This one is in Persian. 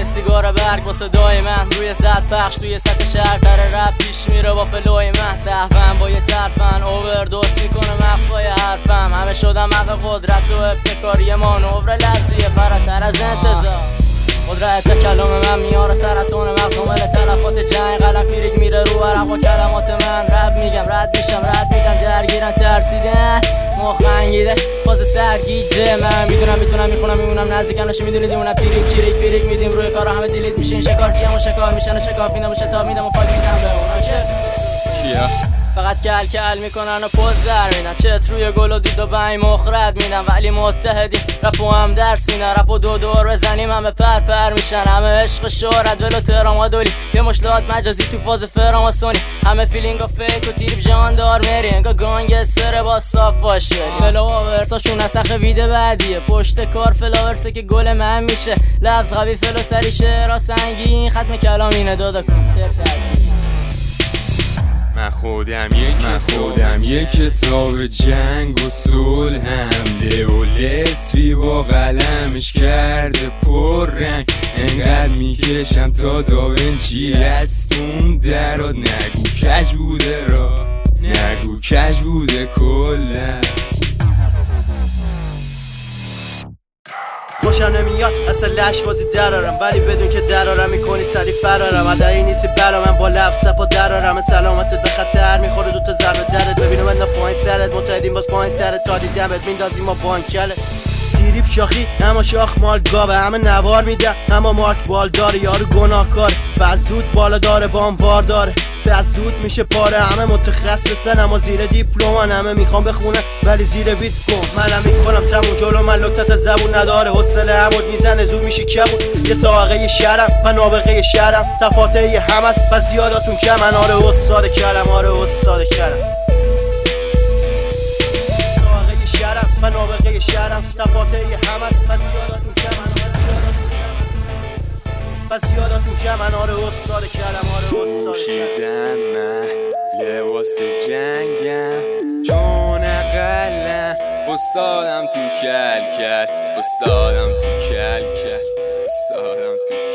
سیگار برگ واسه دای من روی زد بخش توی سطح شهر تر رپ پیش میره با فلوی من صحفم با یه طرفن اووردوز میکنه مغز با یه حرفم همه شدم حق قدرت و ابتکاری مانور لفظیه فراتر از انتظار قدرت کلام من میاره سرطان مغز عامل تلفات جنگ قلم فیریک میره رو ورق با کلمات من رب میگم رد میشم رد میدن درگیرن ترسیدن مخنگیده فاز سرگیجه من میدونم میخونم میمونم نزدیکم نشه میدونی دیمونم پیریک میدیم روی کارا همه دیلیت میشین شکارچی همون شکار میشن شکاف میدم و شتاب میدم و فاک میدم به اوناشه فقط کل میکنن و پوز در میدن چت روی گل و دید و بین مخرد میدن ولی متحدیم رپو هم درس میدن رپو دور بزنیم همه پر میشن همه عشق شهرت ولو تهران و دولی یه مشلات مجازی تو فاز فراماسونی همه فیلینگ و فیک و تیریب جاندار میری انگا گانگستر با صاف باش بری فلاورساشون نسخ ویده بعدیه پشت کار فلاورسه که گل من میشه لفظ قوی فلو سری شعرها سنگین ختم کلام اینه دادا من خودم یک کتاب جنگ و صلح حمله و لطفی با قلمش کرده پررنگ انقدر میکشم تا داونچی از اون درات نگو کج بوده را نگو کج بوده کلن خوشم نمیاد اصلا لش بازی درارم ولی بدون که درارم میکنی سری فرارم عدایی نیستی برا من با لفظ سپا درارم سلامتت به خطر میخوره دوتا ضربه درت ببینم من پایین سرت متحدیم باز پایین ترت تا دیدمت میندازیم ما بانکله تیریب شاخی اما شاخ مال گاوه همه نوار میدن اما مارک بال داره یارو گناهکار بعد زود بالا داره بامبار داره بعد زود میشه پاره همه متخصصن اما زیر دیپلومن همه میخوام بخونن ولی زیر بیت کن منم میکنم تموم جلو من لکتت زبون نداره حوصله عمود میزنه زود میشی کبود یه ساقه شرم و نابغه شرم تفاته همت و زیاداتون کمن آره استاد کلم آره استاد کلم من نابغه شهرم تفاته همت و زیاداتون کمن آره استاد کلم آره استاد پوشیدم من لباس جنگم چون اقلم استادم تو کل استادم تو